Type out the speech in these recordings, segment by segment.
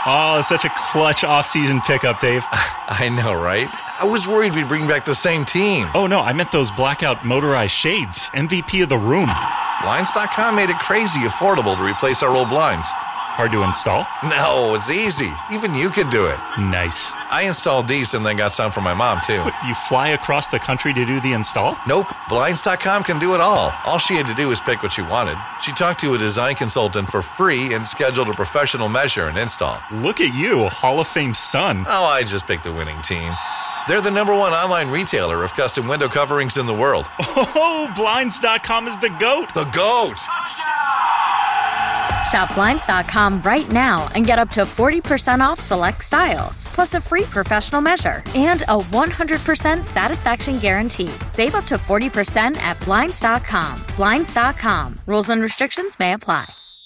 Oh, such a clutch off-season pickup, Dave. I know, right? I was worried we'd bring back the same team. Oh, no, I meant those blackout motorized shades. MVP of the room. Blinds.com made it crazy affordable to replace our old blinds. Hard to install? No, it's easy. Even you could do it. Nice. I installed these and then got some for my mom, too. What, you fly across the country to do the install? Nope. Blinds.com can do it all. All she had to do was pick what she wanted. She talked to a design consultant for free and scheduled a professional measure and install. Look at you, Hall of Fame son. Oh, I just picked the winning team. They're the #1 online retailer of custom window coverings in the world. Oh, Blinds.com is the GOAT. The GOAT! Shop Blinds.com right now and get up to 40% off select styles, plus a free professional measure and a 100% satisfaction guarantee. Save up to 40% at Blinds.com. Blinds.com. Rules and restrictions may apply.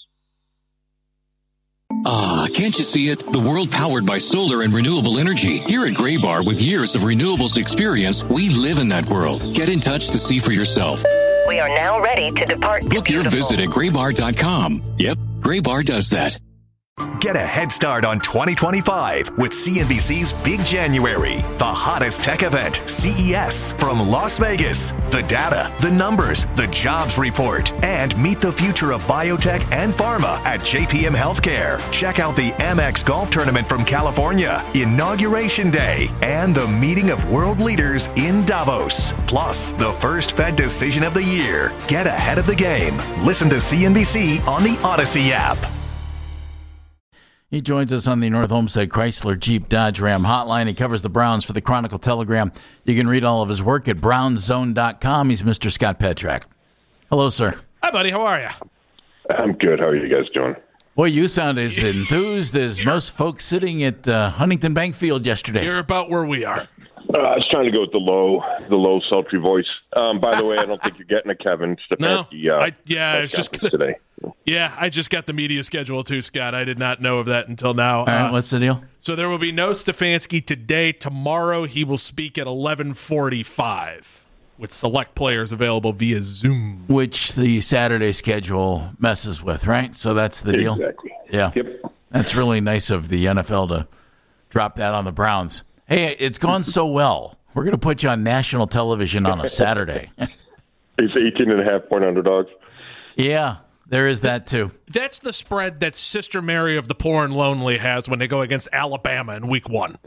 Ah, can't you see it? The world powered by solar and renewable energy. Here at Graybar, with years of renewables experience, we live in that world. Get in touch to see for yourself. We are now ready to depart. Book your visit at graybar.com. Yep, Graybar does that. Get a head start on 2025 with CNBC's Big January, the hottest tech event, CES, from Las Vegas. The data, the numbers, the jobs report, and meet the future of biotech and pharma at JPM Healthcare. Check out the Amex Golf Tournament from California, Inauguration Day, and the meeting of world leaders in Davos. Plus, the first Fed decision of the year. Get ahead of the game. Listen to CNBC on the Odyssey app. He joins us on the North Homestead Chrysler Jeep Dodge Ram hotline. He covers the Browns for the Chronicle Telegram. You can read all of his work at brownzone.com. He's Mr. Scott Petrak. Hello, sir. Hi, buddy. How are you? I'm good. How are you guys doing? Boy, you sound as enthused as most folks sitting at Huntington Bank Field yesterday. You're about where we are. I was trying to go with the low, sultry voice. By the way, I don't think you're getting a Kevin Stefanski. No, I was just today. Yeah, I just got the media schedule too, Scott. I did not know of that until now. All right, what's the deal? So there will be no Stefanski today. Tomorrow he will speak at 11:45 with select players available via Zoom. Which the Saturday schedule messes with, right? So that's the deal? Exactly. Yeah. Yep. That's really nice of the NFL to drop that on the Browns. Hey, it's gone so well. We're going to put you on national television on a Saturday. He's 18.5-point underdogs. Yeah, there is that too. That's the spread that Sister Mary of the Poor and Lonely has when they go against Alabama in week 1.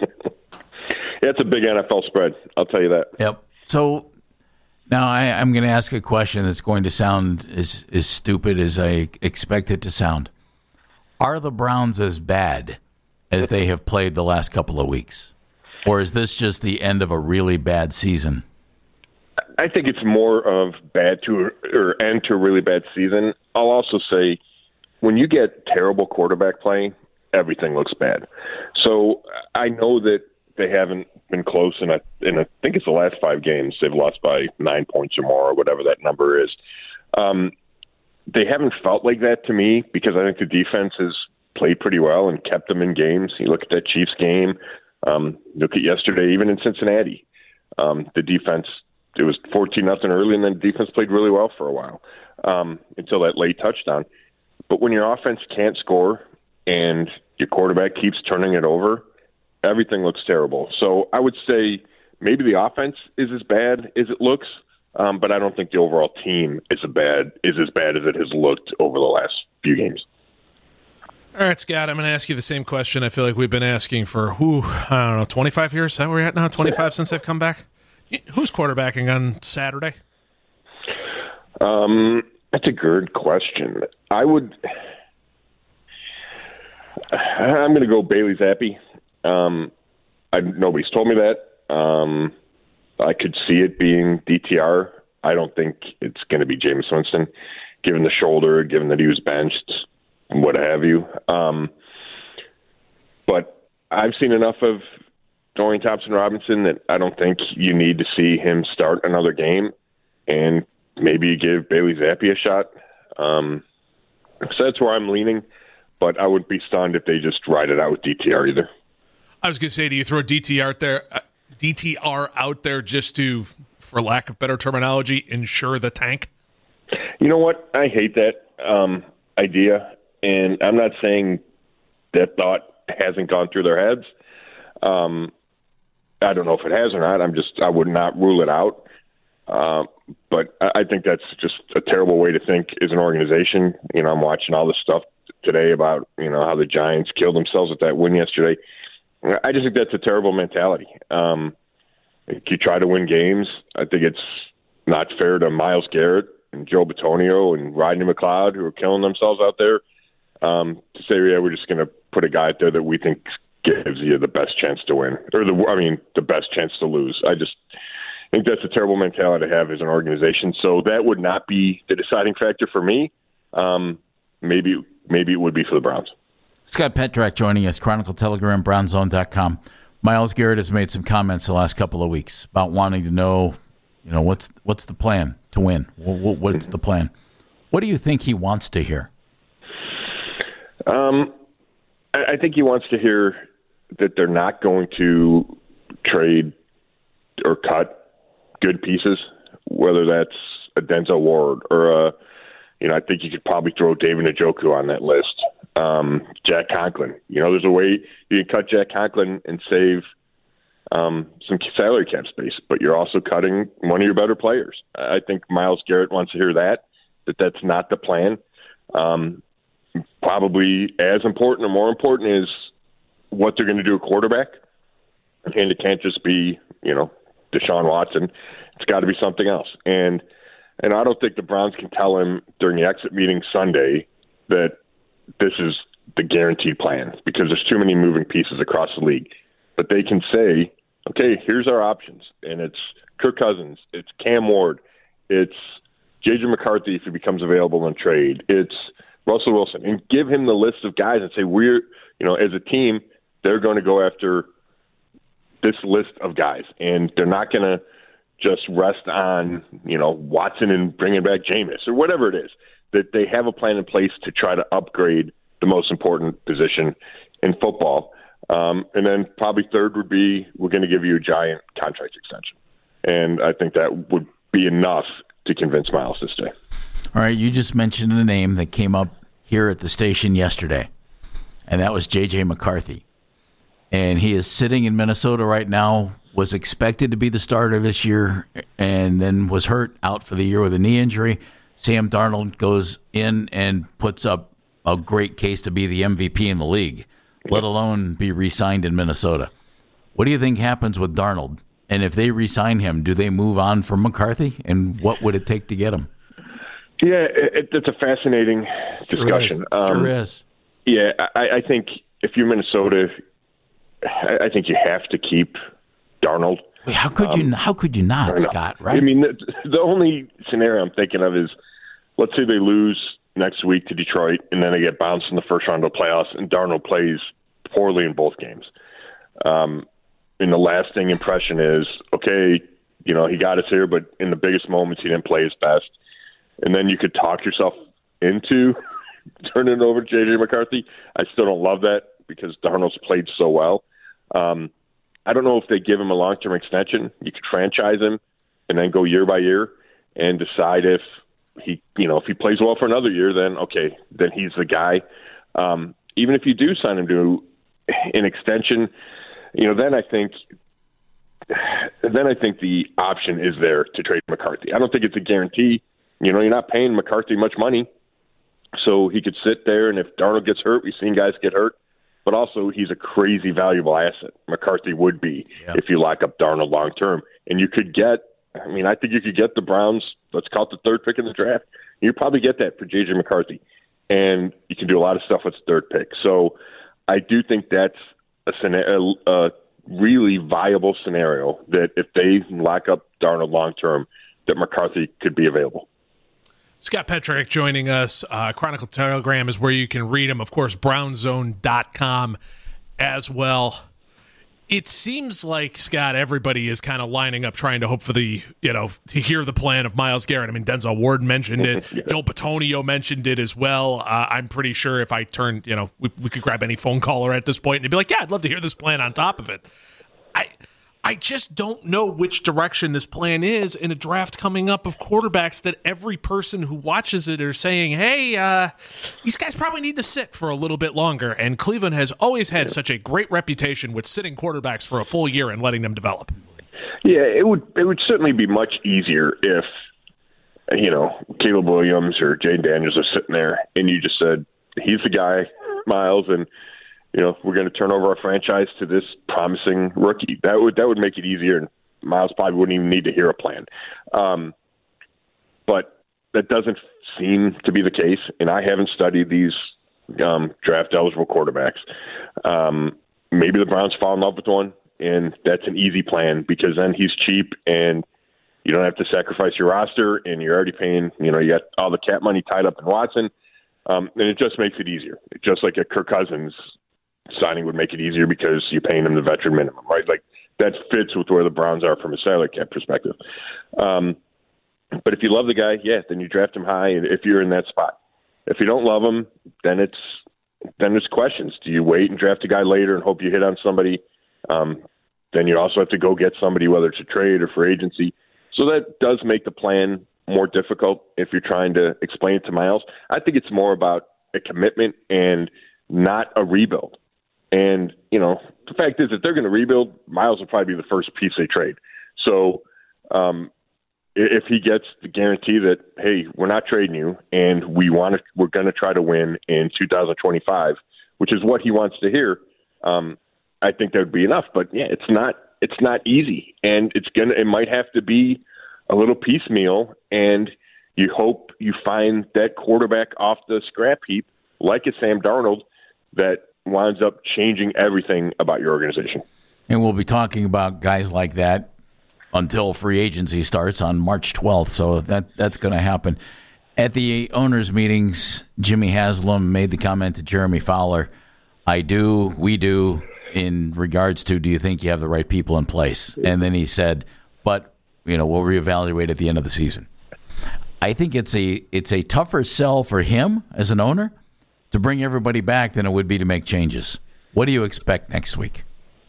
It's a big NFL spread. I'll tell you that. Yep. So now I'm going to ask a question that's going to sound as stupid as I expect it to sound. Are the Browns as bad as they have played the last couple of weeks? Or is this just the end of a really bad season? I think it's more of bad to or end to a really bad season. I'll also say when you get terrible quarterback play, everything looks bad. So I know that they haven't been close in I think it's the last 5 games. They've lost by 9 points or more, or whatever that number is. They haven't felt like that to me because I think the defense has played pretty well and kept them in games. You look at that Chiefs game. Look at yesterday, even in Cincinnati. The defense, it was 14-0 early, and then the defense played really well for a while until that late touchdown. But when your offense can't score and your quarterback keeps turning it over, everything looks terrible. So I would say maybe the offense is as bad as it looks, but I don't think the overall team is as bad as it has looked over the last few games. All right, Scott, I'm going to ask you the same question I feel like we've been asking for, 25 years? Is that where we're at now? 25 since I've come back? Who's quarterbacking on Saturday? That's a good question. I'm going to go Bailey Zappi. Nobody's told me that. I could see it being DTR. I don't think it's going to be Jameis Winston, given the shoulder, given that he was benched, what have you. But I've seen enough of Dorian Thompson-Robinson that I don't think you need to see him start another game, and maybe you give Bailey Zappi a shot. So that's where I'm leaning, but I wouldn't be stunned if they just ride it out with DTR either. I was going to say, do you throw DTR out there just to, for lack of better terminology, insure the tank? You know what? I hate that idea. And I'm not saying that thought hasn't gone through their heads. I don't know if it has or not. I would not rule it out. But I think that's just a terrible way to think as an organization. I'm watching all this stuff today about, how the Giants killed themselves with that win yesterday. I just think that's a terrible mentality. If you try to win games, I think it's not fair to Myles Garrett and Joe Bitonio and Rodney McLeod, who are killing themselves out there, to say, yeah, we're just going to put a guy out there that we think gives you the best chance to win, or the best chance to lose. I just think that's a terrible mentality to have as an organization. So that would not be the deciding factor for me. Maybe it would be for the Browns. Scott Petrak joining us, Chronicle Telegram, BrownZone.com. Myles Garrett has made some comments the last couple of weeks about wanting to know, what's the plan to win? What's the plan? What do you think he wants to hear? I think he wants to hear that they're not going to trade or cut good pieces, whether that's a Denzel Ward or I think you could probably throw David Njoku on that list. Jack Conklin. There's a way you can cut Jack Conklin and save some salary cap space, but you're also cutting one of your better players. I think Myles Garrett wants to hear that's not the plan. Probably as important or more important is what they're going to do at quarterback. And it can't just be, Deshaun Watson. It's got to be something else. And I don't think the Browns can tell him during the exit meeting Sunday that this is the guaranteed plan, because there's too many moving pieces across the league. But they can say, okay, here's our options. And it's Kirk Cousins. It's Cam Ward. It's J.J. McCarthy if he becomes available in trade. It's Russell Wilson. And give him the list of guys and say, as a team, they're going to go after this list of guys. And they're not going to just rest on, Watson and bringing back Jameis or whatever it is. That they have a plan in place to try to upgrade the most important position in football. And then probably third would be, we're going to give you a giant contract extension. And I think that would be enough to convince Myles to stay. All right, you just mentioned a name that came up here at the station yesterday, and that was J.J. McCarthy. And he is sitting in Minnesota right now, was expected to be the starter this year, and then was hurt out for the year with a knee injury. Sam Darnold goes in and puts up a great case to be the MVP in the league, let alone be re-signed in Minnesota. What do you think happens with Darnold? And if they re-sign him, do they move on from McCarthy? And what would it take to get him? Yeah, it's a fascinating discussion. Sure is. Yeah, I think if you're Minnesota, I think you have to keep Darnold. Wait, how could you not, Scott, right? I mean, the only scenario I'm thinking of is, let's say they lose next week to Detroit, and then they get bounced in the first round of the playoffs, and Darnold plays poorly in both games. And the lasting impression is, okay, he got us here, but in the biggest moments, he didn't play his best. And then you could talk yourself into turning it over to J.J. McCarthy. I still don't love that because Darnold's played so well. I don't know if they give him a long-term extension. You could franchise him and then go year by year and decide if he plays well for another year, then okay, then he's the guy. Even if you do sign him to an extension, then I think the option is there to trade McCarthy. I don't think it's a guarantee. You're not paying McCarthy much money, so he could sit there, and if Darnold gets hurt, we've seen guys get hurt, but also he's a crazy valuable asset. McCarthy would be if you lock up Darnold long term. And you could get, I think you could get the Browns, let's call it the third pick in the draft. You probably get that for J.J. McCarthy. And you can do a lot of stuff with the third pick. So I do think that's a really viable scenario that if they lock up Darnold long term, that McCarthy could be available. Scott Petrak joining us. Chronicle Telegram is where you can read him. Of course, BrownZone.com as well. It seems like, Scott, everybody is kind of lining up trying to hope for to hear the plan of Myles Garrett. I mean, Denzel Ward mentioned it. Joel Bitonio mentioned it as well. I'm pretty sure if I turned, we could grab any phone caller at this point and they'd be like, yeah, I'd love to hear this plan on top of it. I just don't know which direction this plan is in a draft coming up of quarterbacks that every person who watches it are saying, hey, these guys probably need to sit for a little bit longer. And Cleveland has always had such a great reputation with sitting quarterbacks for a full year and letting them develop. Yeah, it would certainly be much easier if, Caleb Williams or Jay Daniels are sitting there and you just said, he's the guy, Miles, and we're going to turn over our franchise to this promising rookie. That would make it easier, and Miles probably wouldn't even need to hear a plan. But that doesn't seem to be the case, and I haven't studied these draft-eligible quarterbacks. Maybe the Browns fall in love with one, and that's an easy plan because then he's cheap, and you don't have to sacrifice your roster, and you're already paying, you got all the cap money tied up in Watson, and it just makes it easier. Just like a Kirk Cousins signing would make it easier because you're paying him the veteran minimum, right? Like that fits with where the Browns are from a salary cap perspective. But if you love the guy, then you draft him high. And if you're in that spot, if you don't love him, then there's questions. Do you wait and draft a guy later and hope you hit on somebody? Then you also have to go get somebody, whether it's a trade or for agency. So that does make the plan more difficult if you're trying to explain it to Miles. I think it's more about a commitment and not a rebuild. And, the fact is that they're going to rebuild, Miles will probably be the first piece they trade. So if he gets the guarantee that, hey, we're not trading you and we're going to try to win in 2025, which is what he wants to hear, I think that would be enough. But yeah, it's not easy, and it might have to be a little piecemeal, and you hope you find that quarterback off the scrap heap, like a Sam Darnold, that winds up changing everything about your organization. And we'll be talking about guys like that until free agency starts on March 12th, so that's going to happen. At the owners' meetings, Jimmy Haslam made the comment to Jeremy Fowler, we do, in regards to, do you think you have the right people in place? And then he said, but, we'll reevaluate at the end of the season. I think it's a tougher sell for him as an owner to bring everybody back than it would be to make changes. What do you expect next week?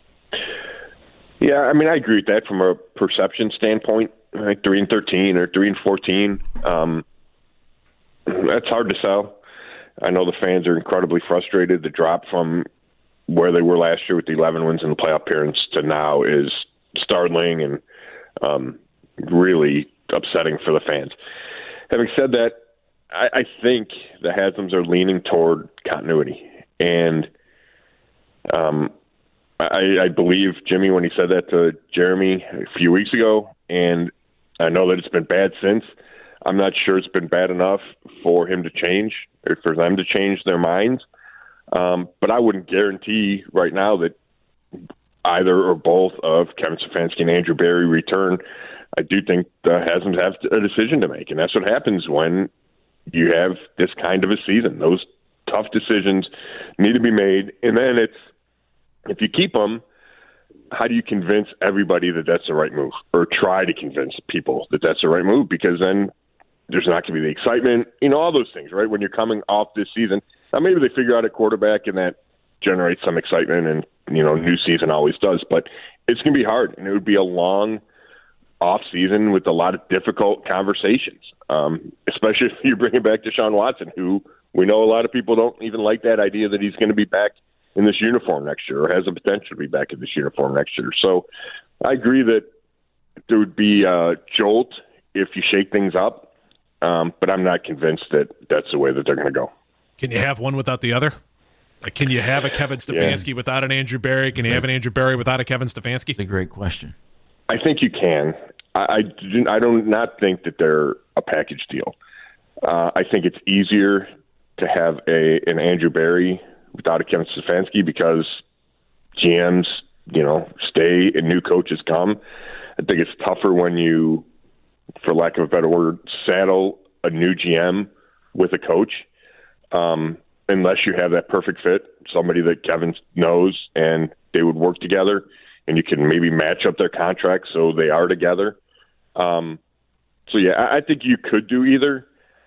Yeah, I agree with that from a perception standpoint. Like 3-13 or 3-14, that's hard to sell. I know the fans are incredibly frustrated. The drop from where they were last year with the 11 wins in the playoff appearance to now is startling and really upsetting for the fans. Having said that, I think the Haslams are leaning toward continuity. And I believe Jimmy when he said that to Jeremy a few weeks ago, and I know that it's been bad since. I'm not sure it's been bad enough for him to change or for them to change their minds. But I wouldn't guarantee right now that either or both of Kevin Stefanski and Andrew Berry return. I do think the Haslams have a decision to make, and that's what happens when you have this kind of a season. Those tough decisions need to be made, and then if you keep them, how do you convince everybody that that's the right move, or try to convince people that that's the right move? Because then there's not going to be the excitement, all those things, right? When you're coming off this season, now maybe they figure out a quarterback and that generates some excitement, and new season always does. But it's going to be hard, and it would be a long off season with a lot of difficult conversations, especially if you bring back Deshaun Watson, who we know a lot of people don't even like that idea that he's going to be back in this uniform next year, or has the potential to be back in this uniform next year. So I agree that there would be a jolt if you shake things up, but I'm not convinced that that's the way that they're going to go. Can you have one without the other? Like, can you have a Kevin Stefanski without an Andrew Berry? Can you have an Andrew Berry without a Kevin Stefanski? It's a great question. I think you can. I do not think that they're a package deal. I think it's easier to have an Andrew Berry without a Kevin Stefanski because GMs, stay and new coaches come. I think it's tougher when you, for lack of a better word, saddle a new GM with a coach, unless you have that perfect fit, somebody that Kevin knows and they would work together, and you can maybe match up their contracts so they are together. I think you could do either.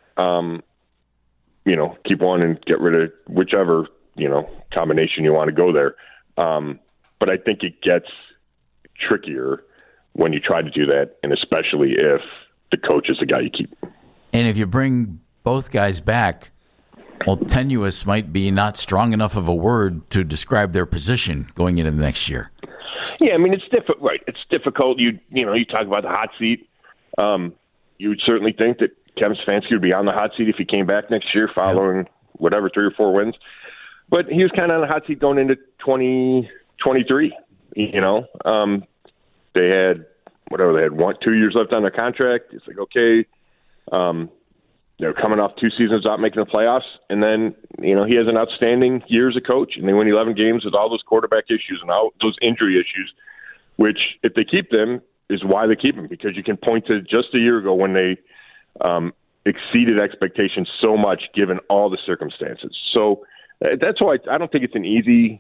Keep one and get rid of whichever, combination you want to go there. But I think it gets trickier when you try to do that, and especially if the coach is the guy you keep. And if you bring both guys back, well, tenuous might be not strong enough of a word to describe their position going into the next year. Yeah, I mean, it's difficult, right? It's difficult. You talk about the hot seat. You would certainly think that Kevin Stefanski would be on the hot seat if he came back next year following whatever 3 or 4 wins. But he was kind of on the hot seat going into 2023. They had 2 years left on their contract. It's like, okay, they're coming off 2 seasons without making the playoffs, and then he has an outstanding year as a coach, and they win 11 games with all those quarterback issues and all those injury issues, which if they keep them is why they keep them, because you can point to just a year ago when they exceeded expectations so much given all the circumstances. So that's why I don't think it's an easy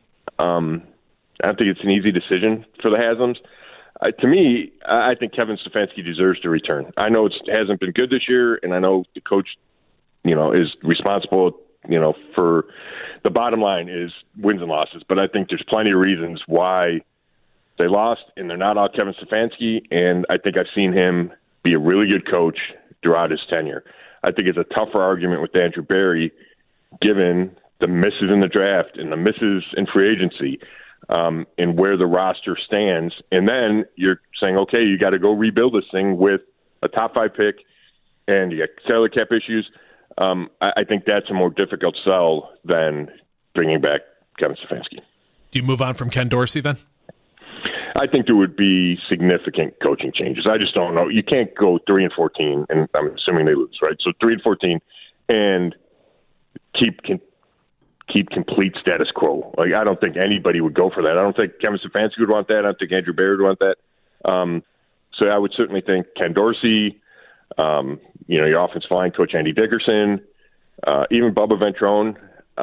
decision for the Haslam's. To me, I think Kevin Stefanski deserves to return. I know it hasn't been good this year, and I know the coach, is responsible, for the bottom line is wins and losses. But I think there's plenty of reasons why they lost, and they're not all Kevin Stefanski. And I think I've seen him be a really good coach throughout his tenure. I think it's a tougher argument with Andrew Berry, given the misses in the draft and the misses in free agency. And where the roster stands. And then you're saying, okay, you got to go rebuild this thing with a top 5 pick and you got salary cap issues. I think that's a more difficult sell than bringing back Kevin Stefanski. Do you move on from Ken Dorsey then? I think there would be significant coaching changes. I just don't know. You can't go 3-14, and I'm assuming they lose, right? So 3-14 and keep complete status quo. Like, I don't think anybody would go for that. I don't think Kevin Stefanski would want that. I don't think Andrew Berry would want that. So I would certainly think Ken Dorsey, your offensive line coach Andy Dickerson, even Bubba Ventrone.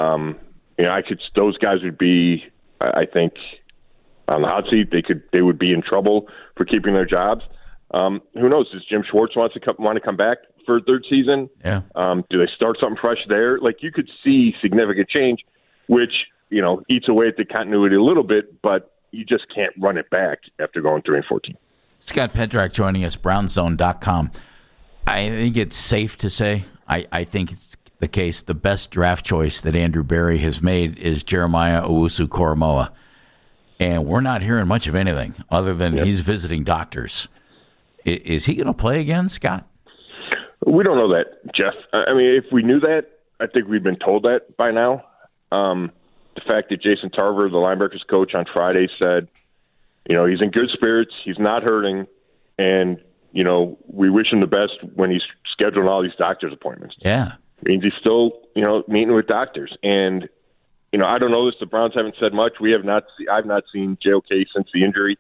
Those guys would be, I think, on the hot seat. They would be in trouble for keeping their jobs. Who knows? Does Jim Schwartz want to come back for a 3rd season? Yeah. Do they start something fresh there? Like, you could see significant change, which, eats away at the continuity a little bit, but you just can't run it back after going 3-14. Scott Petrak joining us, BrownZone.com. I think it's safe to say, I think it's the case, the best draft choice that Andrew Berry has made is Jeremiah Owusu-Koramoah. And we're not hearing much of anything other than he's visiting doctors. Is he going to play again, Scott? We don't know that, Jeff. I mean, if we knew that, I think we'd been told that by now. The fact that Jason Tarver, the linebackers coach, on Friday said, he's in good spirits, he's not hurting, and, we wish him the best when he's scheduling all these doctor's appointments. Yeah. It means he's still, meeting with doctors. And, I don't know this. The Browns haven't said much. I've not seen JOK since the injury.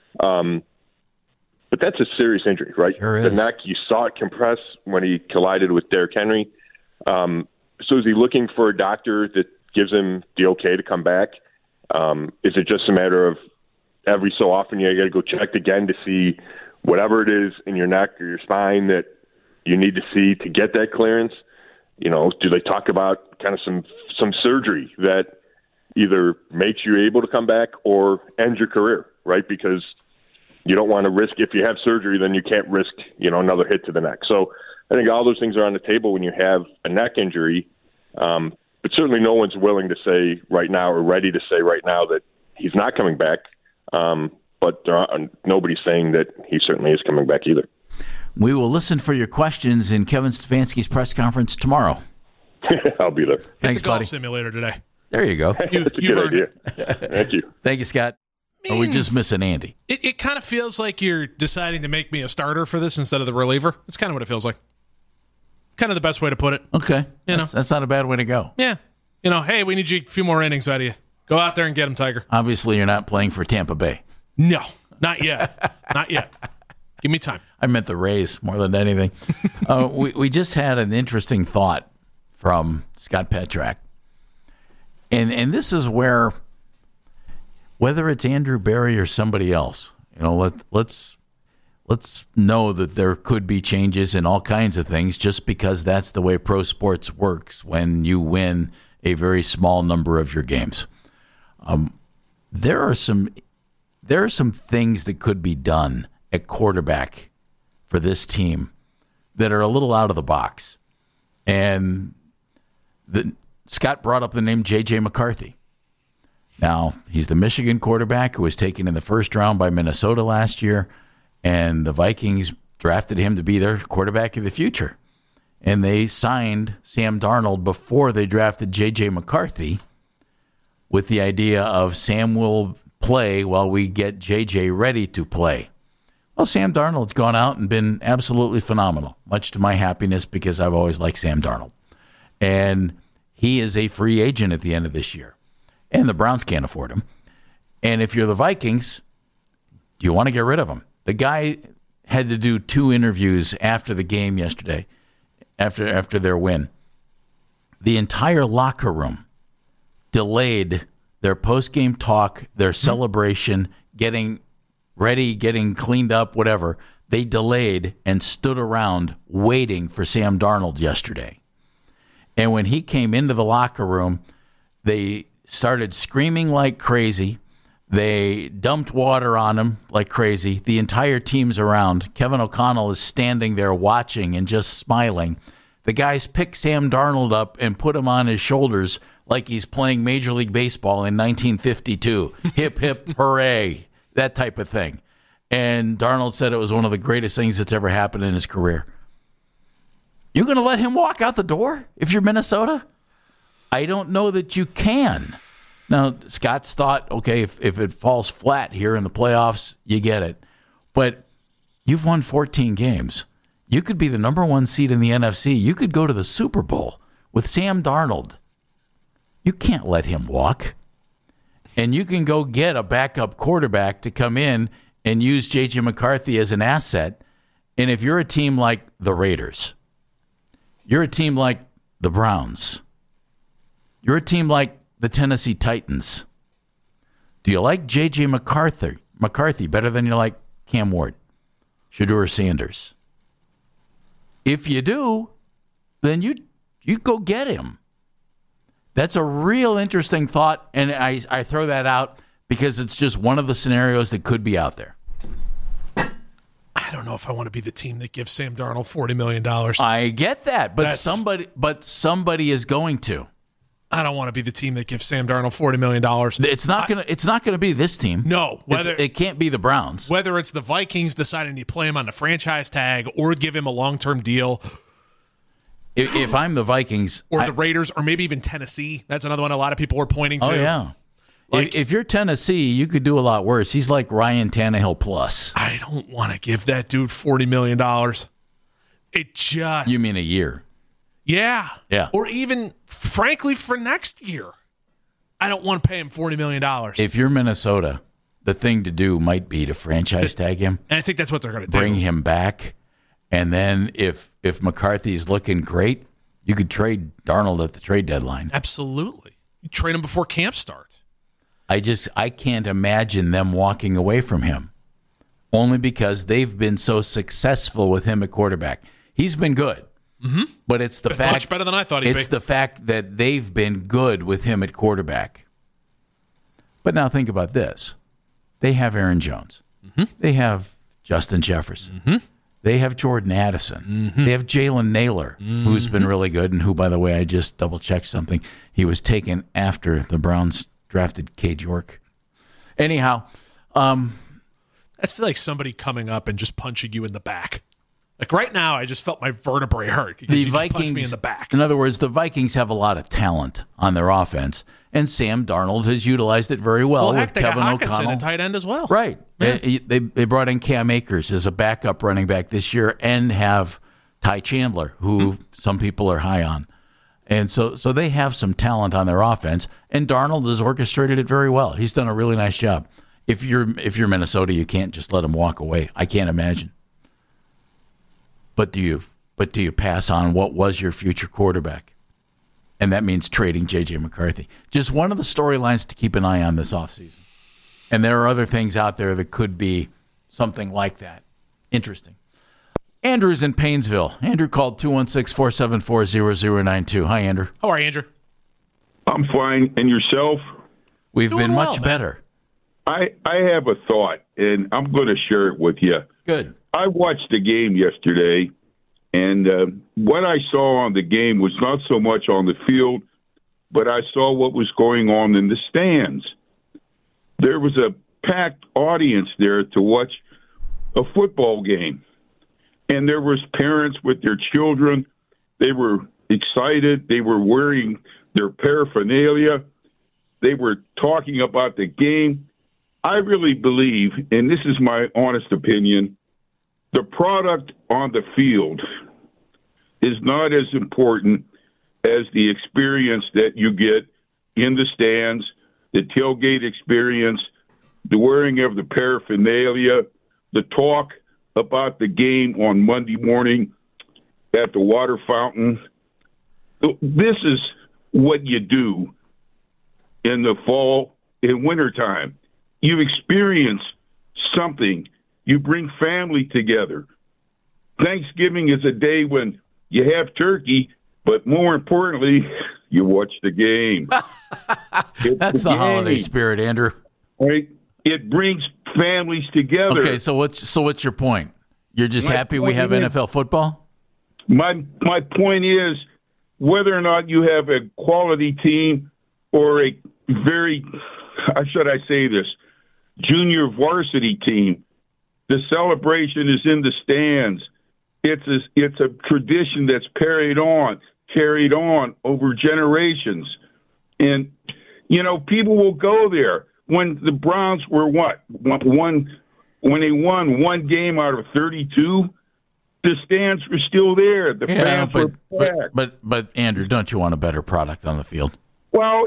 But that's a serious injury, right? Sure is. The neck, you saw it compress when he collided with Derrick Henry. So is he looking for a doctor that gives him the okay to come back? Is it just a matter of every so often you got to go check again to see whatever it is in your neck or your spine that you need to see to get that clearance? Do they talk about kind of some surgery that either makes you able to come back or ends your career, right? Because you don't want to risk, if you have surgery, then you can't risk, another hit to the neck. So I think all those things are on the table when you have a neck injury. But certainly no one's willing to say right now or ready to say right now that he's not coming back. But nobody's saying that he certainly is coming back either. We will listen for your questions in Kevin Stefanski's press conference tomorrow. I'll be there. Thanks, the golf buddy. Simulator today. There you go. That's a good idea. Thank you. Thank you, Scott. Are we just missing Andy? It kind of feels like you're deciding to make me a starter for this instead of the reliever. That's kind of what it feels like. Kind of the best way to put it. Okay. That's not a bad way to go. Yeah. Hey, we need you a few more innings out of you. Go out there and get him, Tiger. Obviously, you're not playing for Tampa Bay. No, not yet. Not yet. Give me time. I meant the Rays more than anything. We just had an interesting thought from Scott Petrak. And this is where, whether it's Andrew Berry or somebody else, let's know that there could be changes in all kinds of things just because that's the way pro sports works when you win a very small number of your games. There are some there are some things that could be done at quarterback for this team that are a little out of the box. And Scott brought up the name J.J. McCarthy. Now, he's the Michigan quarterback who was taken in the first round by Minnesota last year, and the Vikings drafted him to be their quarterback of the future. And they signed Sam Darnold before they drafted J.J. McCarthy with the idea of Sam will play while we get J.J. ready to play. Well, Sam Darnold's gone out and been absolutely phenomenal, much to my happiness because I've always liked Sam Darnold. And he is a free agent at the end of this year. And the Browns can't afford him. And if you're the Vikings, do you want to get rid of him? The guy had to do 2 interviews after the game yesterday, after their win. The entire locker room delayed their post-game talk, their celebration, getting ready, getting cleaned up, whatever. They delayed and stood around waiting for Sam Darnold yesterday. And when he came into the locker room, they started screaming like crazy. They dumped water on him like crazy. The entire team's around. Kevin O'Connell is standing there watching and just smiling. The guys pick Sam Darnold up and put him on his shoulders like he's playing Major League Baseball in 1952. Hip, hip, hooray, that type of thing. And Darnold said it was one of the greatest things that's ever happened in his career. You're going to let him walk out the door if you're Minnesota? I don't know that you can. Now, Scott's thought, okay, if it falls flat here in the playoffs, you get it. But you've won 14 games. You could be the number 1 seed in the NFC. You could go to the Super Bowl with Sam Darnold. You can't let him walk. And you can go get a backup quarterback to come in and use J.J. McCarthy as an asset. And if you're a team like the Raiders, you're a team like the Browns, you're a team like the Tennessee Titans, do you like J.J. McCarthy better than you like Cam Ward, Shedeur Sanders? If you do, then you go get him. That's a real interesting thought, and I throw that out because it's just one of the scenarios that could be out there. I don't know if I want to be the team that gives Sam Darnold $40 million. I get that, but somebody is going to. I don't want to be the team that gives Sam Darnold $40 million. It's not gonna be this team. No, it can't be the Browns. Whether it's the Vikings deciding to play him on the franchise tag or give him a long-term deal. If I'm the Vikings, or the Raiders, or maybe even Tennessee, that's another one a lot of people are pointing to. Oh yeah. If you're Tennessee, you could do a lot worse. He's like Ryan Tannehill plus. I don't want to give that dude $40 million. It just... You mean a year? Yeah. Yeah. Or even, frankly, for next year. I don't want to pay him $40 million. If you're Minnesota, the thing to do might be to franchise tag him. And I think that's what they're going to do. Bring him back. And then if McCarthy's looking great, you could trade Darnold at the trade deadline. Absolutely. You trade him before camp starts. I can't imagine them walking away from him, only because they've been so successful with him at quarterback. He's been good, but it's the fact much better than I thought he'd be. It's the fact that they've been good with him at quarterback. But now think about this: they have Aaron Jones, they have Justin Jefferson, they have Jordan Addison, they have Jalen Naylor, who's been really good, and who, by the way, I just double checked something. He was taken after the Browns drafted Cade York. Anyhow, I feel like somebody coming up and just punching you in the back. Like right now, I just felt my vertebrae hurt because you just punched me in the back. In other words, the Vikings have a lot of talent on their offense, and Sam Darnold has utilized it very well. Well, heck, they Kevin got Hockenson O'Connell at tight end as well. Right. Yeah. They brought in Cam Akers as a backup running back this year and have Ty Chandler, who some people are high on. And so they have some talent on their offense, and Darnold has orchestrated it very well. He's done a really nice job. If you're Minnesota, you can't just let him walk away. I can't imagine. But do you pass on what was your future quarterback? And that means trading J.J. McCarthy. Just one of the storylines to keep an eye on this offseason. And there are other things out there that could be something like that. Interesting. Andrew's in Painesville. Andrew called 216-474-0092. Hi, Andrew. How are you, Andrew? I'm fine. And yourself? We've Doing been well, much man. better. I have a thought, and I'm going to share it with you. Good. I watched the game yesterday, and what I saw on the game was not so much on the field, but I saw what was going on in the stands. There was a packed audience there to watch a football game, and there was parents with their children. They were excited. They were wearing their paraphernalia. They were talking about the game. I really believe, and this is my honest opinion, the product on the field is not as important as the experience that you get in the stands, the tailgate experience, the wearing of the paraphernalia, the talk about the game on Monday morning at the water fountain. This is what you do in the fall and wintertime. You experience something. You bring family together. Thanksgiving is a day when you have turkey, but more importantly, you watch the game. That's the holiday spirit, Andrew. Right? It brings families together. Okay, so what's your point? You're just happy we have NFL football? My point is, whether or not you have a quality team or a very, how should I say this, junior varsity team, the celebration is in the stands. It's a tradition that's carried on over generations. And, people will go there. When the Browns were when they won one game out of 32, the stands were still there. The fans were packed. But Andrew, don't you want a better product on the field? Well,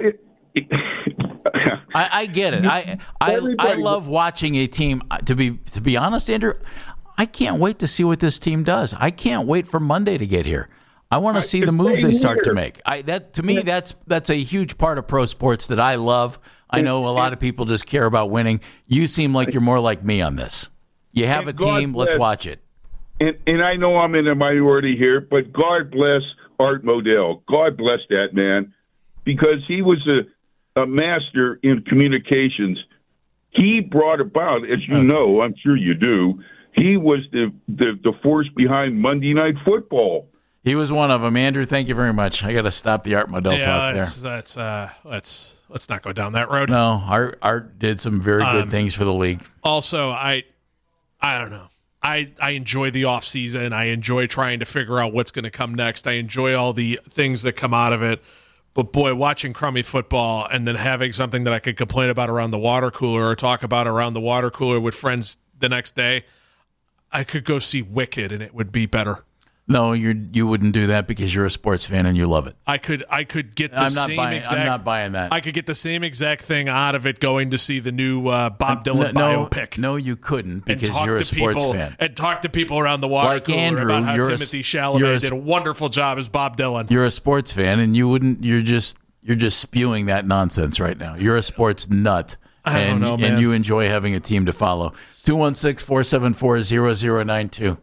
I get it. I love watching a team. To be honest, Andrew, I can't wait to see what this team does. I can't wait for Monday to get here. I want to see the moves they start to make. That's a huge part of pro sports that I love. I know a lot of people just care about winning. You seem like you're more like me on this. You have a team, let's watch it. And I know I'm in a minority here, but God bless Art Modell. God bless that man, because he was a master in communications. He brought about, as you know, I'm sure you do, he was the force behind Monday Night Football. He was one of them. Andrew, thank you very much. I got to stop the Art Modell talk there. Let's not go down that road. No, Art did some very good things for the league. Also, I don't know. I enjoy the off season. I enjoy trying to figure out what's going to come next. I enjoy all the things that come out of it. But boy, watching crummy football and then having something that I could complain about around the water cooler or talk about around the water cooler with friends the next day, I could go see Wicked and it would be better. No, you wouldn't do that because you're a sports fan and you love it. I could get the same exact. I'm not buying that. I could get the same exact thing out of it going to see the new Bob Dylan biopic. No, you couldn't because you're a sports fan. And talk to people around the water cooler Andrew, about how Timothy Chalamet did a wonderful job as Bob Dylan. You're a sports fan and you wouldn't. You're just spewing that nonsense right now. You're a sports nut. I don't know, man. And you enjoy having a team to follow. 216-474-0092.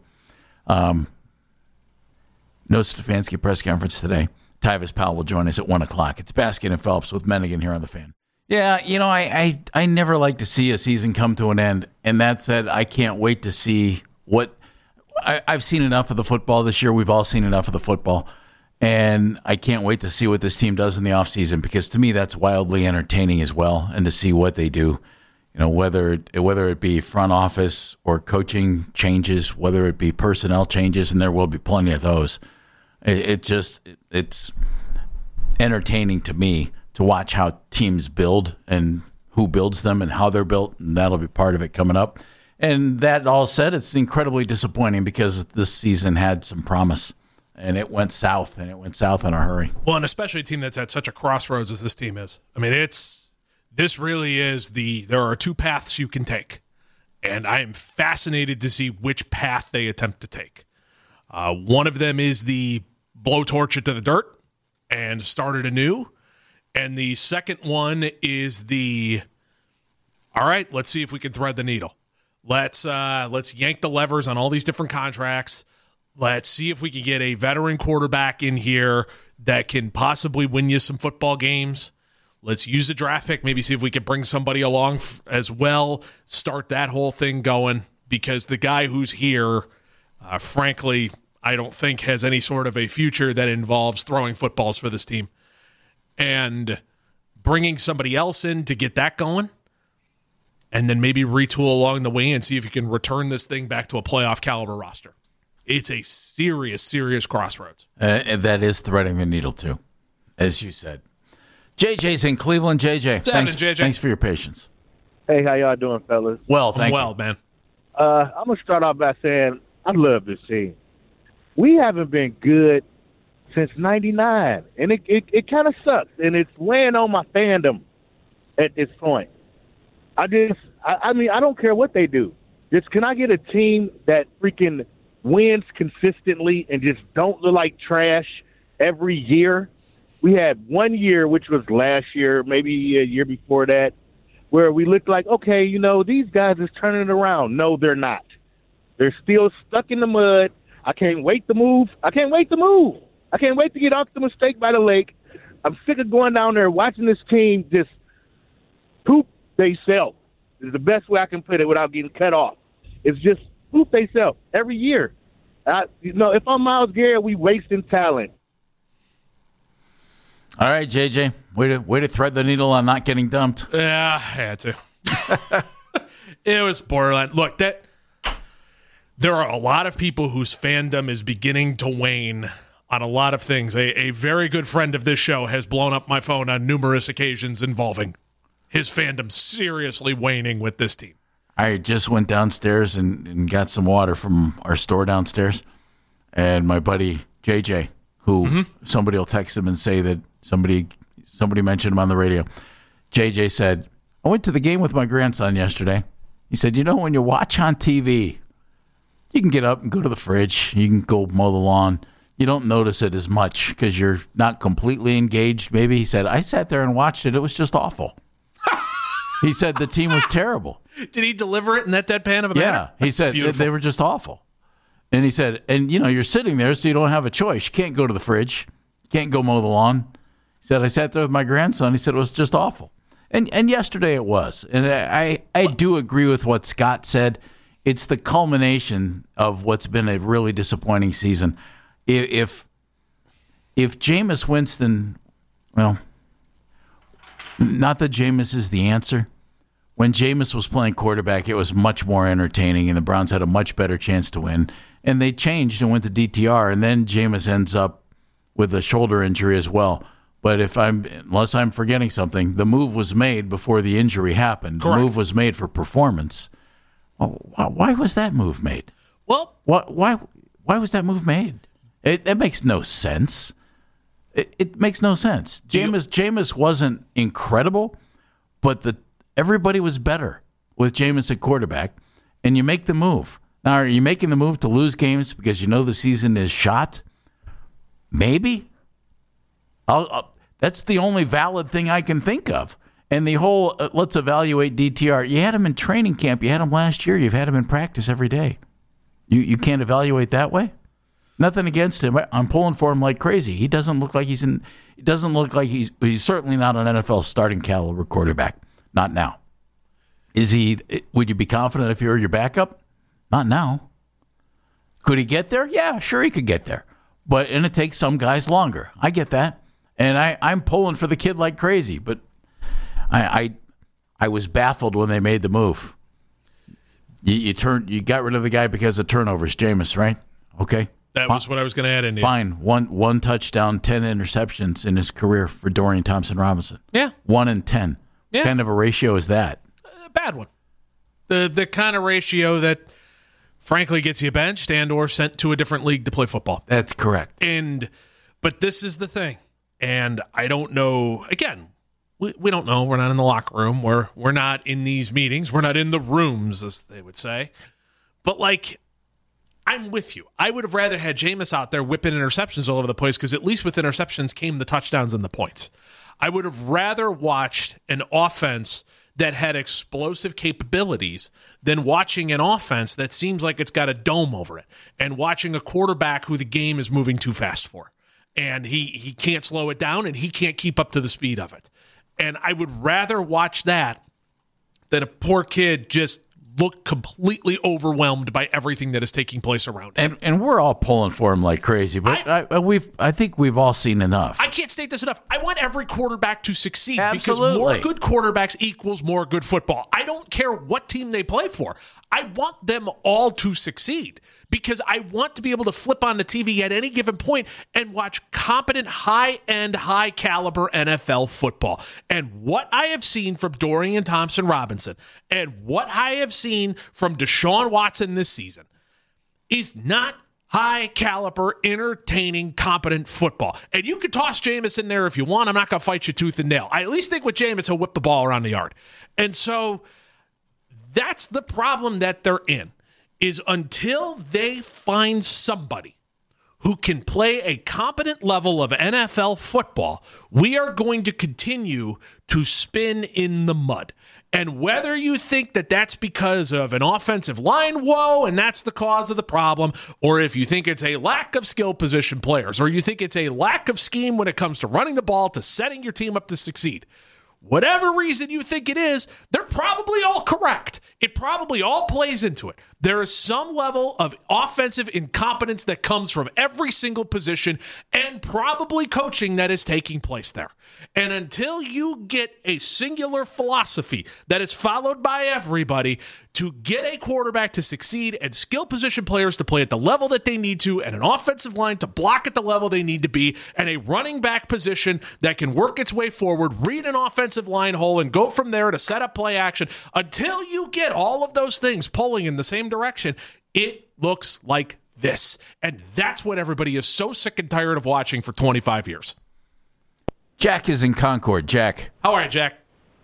No Stefanski press conference today. Tyvis Powell will join us at 1 o'clock. It's Baskin and Phelps with Mennigan here on The Fan. Yeah, I never like to see a season come to an end. And that said, I can't wait to see what I've seen enough of the football this year. We've all seen enough of the football. And I can't wait to see what this team does in the offseason, because to me that's wildly entertaining as well, and to see what they do. Whether it be front office or coaching changes, whether it be personnel changes, and there will be plenty of those. It's entertaining to me to watch how teams build and who builds them and how they're built, and that'll be part of it coming up. And that all said, it's incredibly disappointing because this season had some promise, and it went south, in a hurry. Well, and especially a team that's at such a crossroads as this team is. I mean, this really is there are two paths you can take, and I am fascinated to see which path they attempt to take. One of them is the blowtorch it to the dirt and start it anew. And the second one is all right, let's see if we can thread the needle. Let's yank the levers on all these different contracts. Let's see if we can get a veteran quarterback in here that can possibly win you some football games. Let's use a draft pick, maybe see if we can bring somebody along as well, start that whole thing going, because the guy who's here, frankly, I don't think has any sort of a future that involves throwing footballs for this team. And bringing somebody else in to get that going, and then maybe retool along the way and see if you can return this thing back to a playoff caliber roster. It's a serious, serious crossroads. And that is threading the needle, too, as you said. JJ's in Cleveland. JJ, thanks for your patience. Hey, how y'all doing, fellas? Well, thank you. Well, man. I'm going to start off by saying I love this team. We haven't been good since 99, and it kind of sucks, and it's weighing on my fandom at this point. I mean, I don't care what they do. Just can I get a team that freaking wins consistently and just don't look like trash every year? We had 1 year, which was last year, maybe a year before that, where we looked like, okay, these guys is turning it around. No, they're not. They're still stuck in the mud. I can't wait to move. I can't wait to get off the mistake by the lake. I'm sick of going down there watching this team just poop theyself. Is the best way I can put it without getting cut off. It's just poop theyself every year. If I'm Myles Garrett, we wasting talent. All right, JJ, way to thread the needle on not getting dumped. Yeah, I had to. It was borderline. Look, there are a lot of people whose fandom is beginning to wane on a lot of things. A very good friend of this show has blown up my phone on numerous occasions involving his fandom seriously waning with this team. I just went downstairs and got some water from our store downstairs, and my buddy JJ, who somebody will text him and say that somebody mentioned him on the radio. JJ said, I went to the game with my grandson yesterday. He said, when you watch on TV, you can get up and go to the fridge. You can go mow the lawn. You don't notice it as much because you're not completely engaged. Maybe he said, I sat there and watched it. It was just awful. He said the team was terrible. Did he deliver it in that deadpan of a manner? Yeah, he said they were just awful. And he said, you're sitting there, so you don't have a choice. You can't go to the fridge. You can't go mow the lawn. He said, I sat there with my grandson. He said it was just awful. And yesterday it was. And I do agree with what Scott said. It's the culmination of what's been a really disappointing season. If Jameis Winston, well, not that Jameis is the answer. When Jameis was playing quarterback, it was much more entertaining, and the Browns had a much better chance to win. And they changed and went to DTR, and then Jameis ends up with a shoulder injury as well. But unless I'm forgetting something, the move was made before the injury happened. Correct. The move was made for performance. Why was that move made? Well, why was that move made? It makes no sense. It makes no sense. Jameis wasn't incredible, but everybody was better with Jameis at quarterback, and you make the move. Now, are you making the move to lose games because you know the season is shot? Maybe. That's the only valid thing I can think of. And the whole let's evaluate DTR. You had him in training camp. You had him last year. You've had him in practice every day. You can't evaluate that way? Nothing against him. I'm pulling for him like crazy. He doesn't look like he's certainly not an NFL starting caliber quarterback. Not now. Is he? Would you be confident if he were your backup? Not now. Could he get there? Yeah, sure he could get there. And it takes some guys longer. I get that. And I'm pulling for the kid like crazy. But I was baffled when they made the move. You got rid of the guy because of turnovers, Jameis, right? Okay. That was what I was going to add in. Fine. One touchdown, 10 interceptions in his career for Dorian Thompson-Robinson. Yeah. 1 in 10. Yeah. What kind of a ratio is that? A bad one. The kind of ratio that, frankly, gets you benched and or sent to a different league to play football. That's correct. But this is the thing. And I don't know. Again, we don't know. We're not in the locker room. We're not in these meetings. We're not in the rooms, as they would say. But, I'm with you. I would have rather had Jameis out there whipping interceptions all over the place because at least with interceptions came the touchdowns and the points. I would have rather watched an offense that had explosive capabilities than watching an offense that seems like it's got a dome over it and watching a quarterback who the game is moving too fast for. And he can't slow it down and he can't keep up to the speed of it. And I would rather watch that than a poor kid just look completely overwhelmed by everything that is taking place around him. And we're all pulling for him like crazy, but I think we've all seen enough. I can't state this enough. I want every quarterback to succeed Absolutely. because more good quarterbacks equals more good football. I don't care what team they play for. I want them all to succeed because I want to be able to flip on the TV at any given point and watch competent, high-end, high-caliber NFL football. And what I have seen from Dorian Thompson-Robinson and what I have seen from Deshaun Watson this season is not high-caliber, entertaining, competent football. And you can toss Jameis in there if you want. I'm not going to fight you tooth and nail. I at least think with Jameis, he'll whip the ball around the yard. And so that's the problem that they're in, is until they find somebody who can play a competent level of NFL football, we are going to continue to spin in the mud. And whether you think that that's because of an offensive line woe and that's the cause of the problem, or if you think it's a lack of skill position players, or you think it's a lack of scheme when it comes to running the ball, to setting your team up to succeed, whatever reason you think it is, they're probably all correct. It probably all plays into it. There is some level of offensive incompetence that comes from every single position and probably coaching that is taking place there. And until you get a singular philosophy that is followed by everybody to get a quarterback to succeed and skill position players to play at the level that they need to and an offensive line to block at the level they need to be and a running back position that can work its way forward, read an offensive line hole and go from there to set up play action, until you get all of those things pulling in the same direction, it looks like this. And that's what everybody is so sick and tired of watching for 25 years. Jack is in Concord. Jack. How are you, Jack?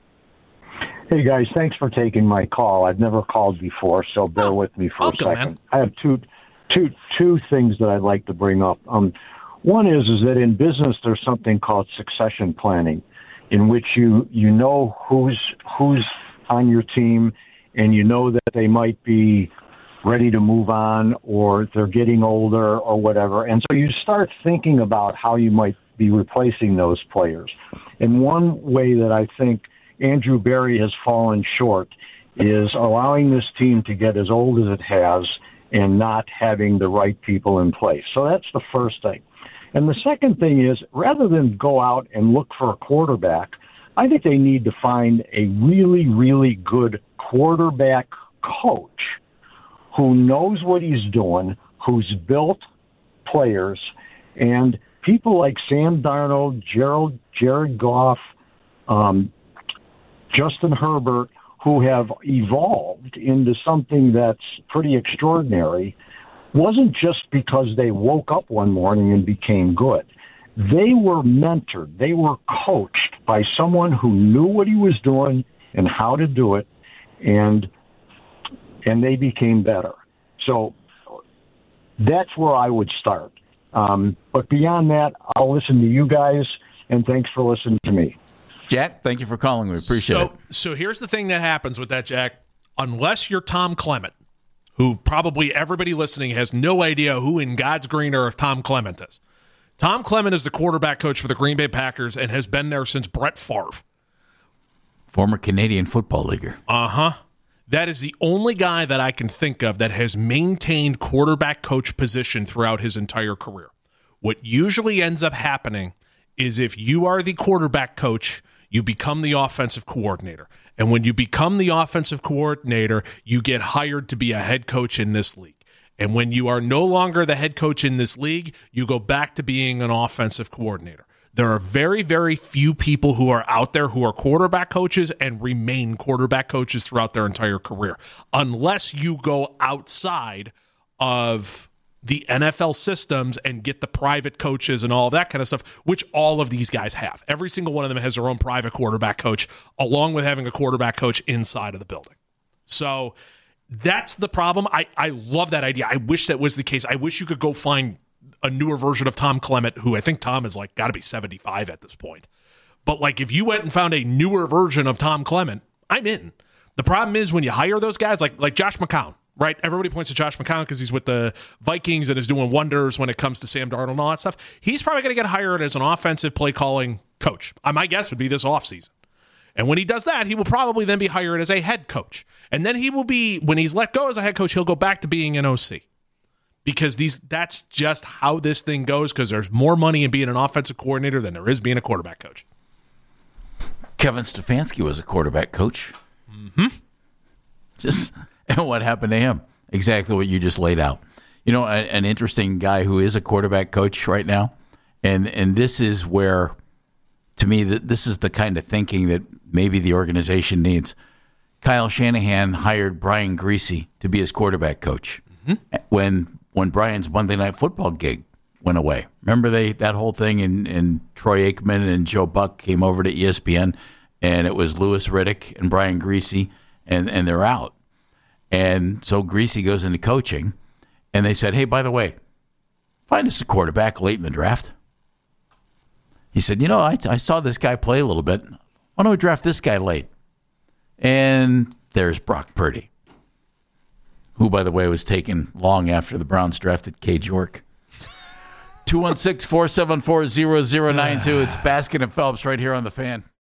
Hey, guys. Thanks for taking my call. I've never called before, so bear with me for a second. Man. I have two things that I'd like to bring up. One is that in business there's something called succession planning, in which you know who's on your team, and you know that they might be ready to move on or they're getting older or whatever. And so you start thinking about how you might be replacing those players. And one way that I think Andrew Berry has fallen short is allowing this team to get as old as it has and not having the right people in place. So that's the first thing. And the second thing is, rather than go out and look for a quarterback, I think they need to find a really, really good quarterback coach who knows what he's doing, who's built players, and people like Sam Darnold, Jared Goff, Justin Herbert, who have evolved into something that's pretty extraordinary, wasn't just because they woke up one morning and became good. They were mentored. They were coached by someone who knew what he was doing and how to do it, and they became better. So that's where I would start. But beyond that, I'll listen to you guys, and thanks for listening to me. Jack, thank you for calling. We appreciate it. So here's the thing that happens with that, Jack. Unless you're Tom Clement, who probably everybody listening has no idea who in God's green earth Tom Clement is. Tom Clement is the quarterback coach for the Green Bay Packers and has been there since Brett Favre. Former Canadian Football Leaguer. Uh-huh. That is the only guy that I can think of that has maintained quarterback coach position throughout his entire career. What usually ends up happening is if you are the quarterback coach, you become the offensive coordinator. And when you become the offensive coordinator, you get hired to be a head coach in this league. And when you are no longer the head coach in this league, you go back to being an offensive coordinator. There are very, very few people who are out there who are quarterback coaches and remain quarterback coaches throughout their entire career, unless you go outside of the NFL systems and get the private coaches and all of that kind of stuff, which all of these guys have. Every single one of them has their own private quarterback coach, along with having a quarterback coach inside of the building. So that's the problem. I love that idea. I wish that was the case. I wish you could go find a newer version of Tom Clement, who I think Tom is like got to be 75 at this point. But like if you went and found a newer version of Tom Clement, I'm in. The problem is when you hire those guys like Josh McCown, right? Everybody points to Josh McCown because he's with the Vikings and is doing wonders when it comes to Sam Darnold and all that stuff. He's probably going to get hired as an offensive play calling coach. My guess would be this offseason. And when he does that, he will probably then be hired as a head coach. And then he will be, when he's let go as a head coach, he'll go back to being an OC. Because that's just how this thing goes, because there's more money in being an offensive coordinator than there is being a quarterback coach. Kevin Stefanski was a quarterback coach. Mm-hmm. And what happened to him? Exactly what you just laid out. You know, an interesting guy who is a quarterback coach right now, and this is where, to me, this is the kind of thinking that maybe the organization needs. Kyle Shanahan hired Brian Griese to be his quarterback coach when Brian's Monday Night Football gig went away. Remember that whole thing, and Troy Aikman and Joe Buck came over to ESPN, and it was Louis Riddick and Brian Griese, and they're out. And so Griese goes into coaching, and they said, hey, by the way, find us a quarterback late in the draft. He said, I saw this guy play a little bit. Why don't we draft this guy late? And there's Brock Purdy, who, by the way, was taken long after the Browns drafted Cade York. 216-474-0092. It's Baskin and Phelps right here on The Fan.